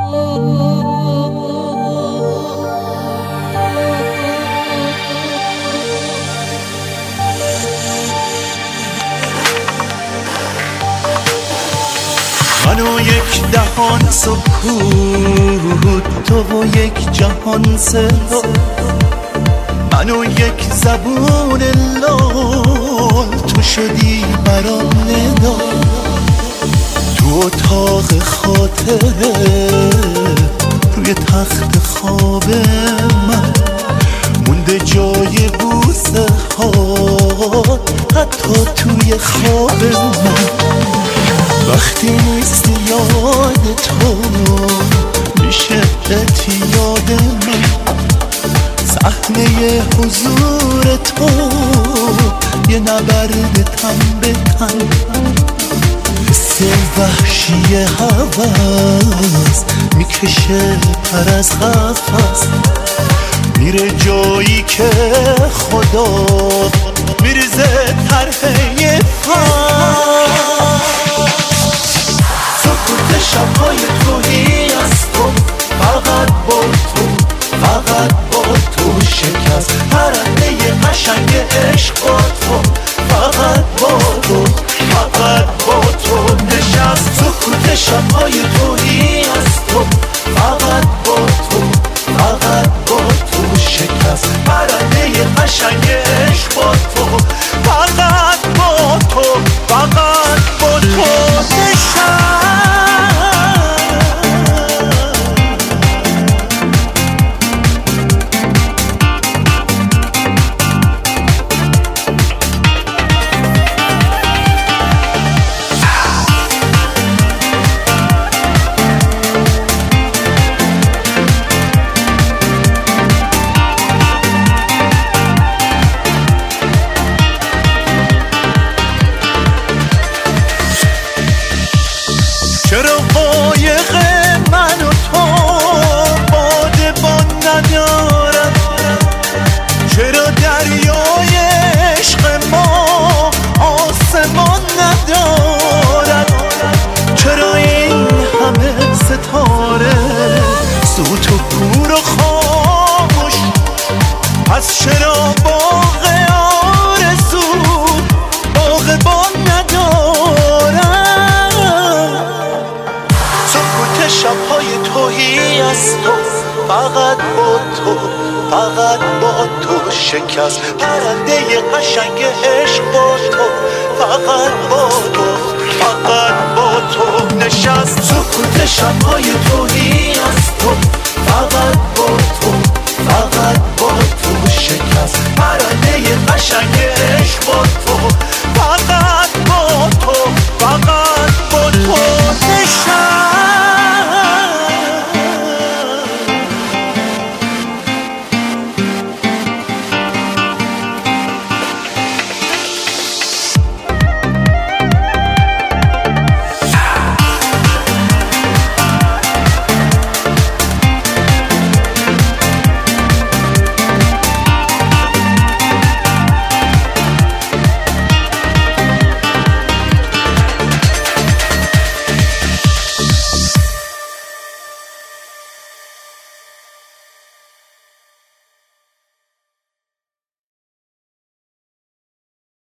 من و یک دهان سکوت، تو و یک جهان صدا، من و یک زبون لال، تو شدی برام ندا. تو اتاق خاطره روی تخت خواب من مونده جای بوسه ها، حتی توی خواب من. وقتی نیستی یاد تو میشه اعتیاد من، صحنه حضور تو یه نبرد تن به تن، حس وحشی هوس میکشه پر از قفس، میره جایی که خدا میریزه طرحه پس. سکوت شب‌های توهی از تو، فقط با تو، فقط با تو شکست پرنده قشنگ عشق با تو، فقط با تو، فقط با تو نشست. سکوت شب‌های توهی از تو، فقط با تو، فقط با تو شکست پرنده قشنگ عشق با تو، فقط با تو، فقط با تو نشست. چرا قایق من و تو بادبان ندارد؟ چرا دریای عشق ما آسمان ندارد؟ چرا این همه ستاره سوت و کور و خاموش؟ پس چرا باغ آرزو باغبان ندارد؟ شب‌های توهی از تو، فقط با تو، فقط با تو شکست پرنده قشنگ عشق با تو، فقط با تو، فقط با تو نشست. سکوت